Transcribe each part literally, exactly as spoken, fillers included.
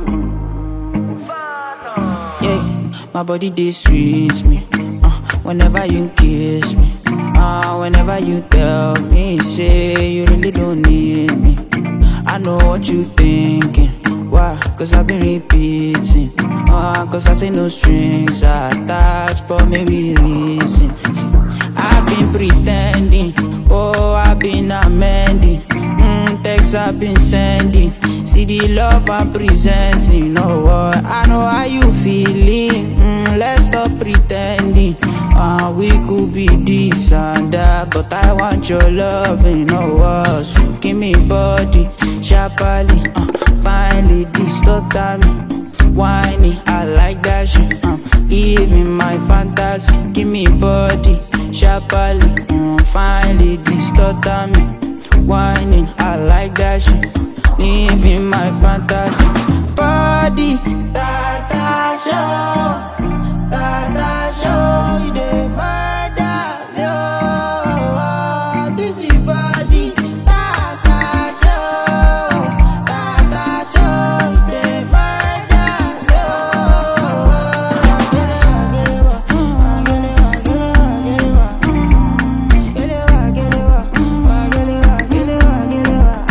Yeah, my body dey sweet me. Uh, whenever you kiss me, uh, whenever you tell me, say you really don't need me. I know what you thinking. Why? Cause I've been repeating. Uh, cause I say no strings attached, but maybe listen. See, I've been pretending. Oh, I've been amending. Mm, texts I've been sending. See the love I'm presenting. Oh, what? I know how you feeling. Mm, let's stop pretending. Uh, we could be this and that, but I want your loving. Oh, what? So give me body, sharply. Uh, finally, this totally whiny. I like that shit. Uh, even my fantasy. Give me body, sharply. Uh, finally, this totally whining. I like that shit. Living my fantasy. Body, da da show, da da show. You dey murder me, oh. This is body, da da show, da da show. You dey murder me, oh. Get it wa, get it wa, get it wa, get it wa, get it wa, get it wa, get it wa, get it wa.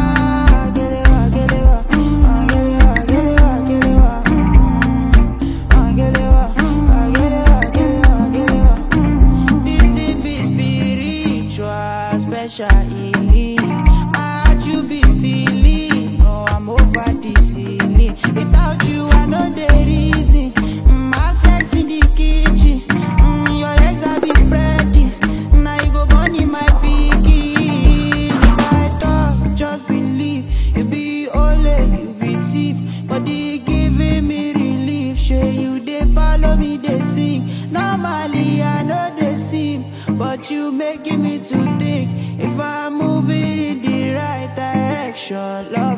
Special healing, my heart you be stealing. No, I'm over this ceiling. Without you, I know the reason. Mm, have sex in the kitchen. Mm, your legs I be spreading. Now you go burn in my bikini. If I talk, just believe. You be only, you be thief. But they giving me relief. Sure, you they follow me, they sing. Normally, I know they sing. But you making me to think. If I'm moving in the right direction, love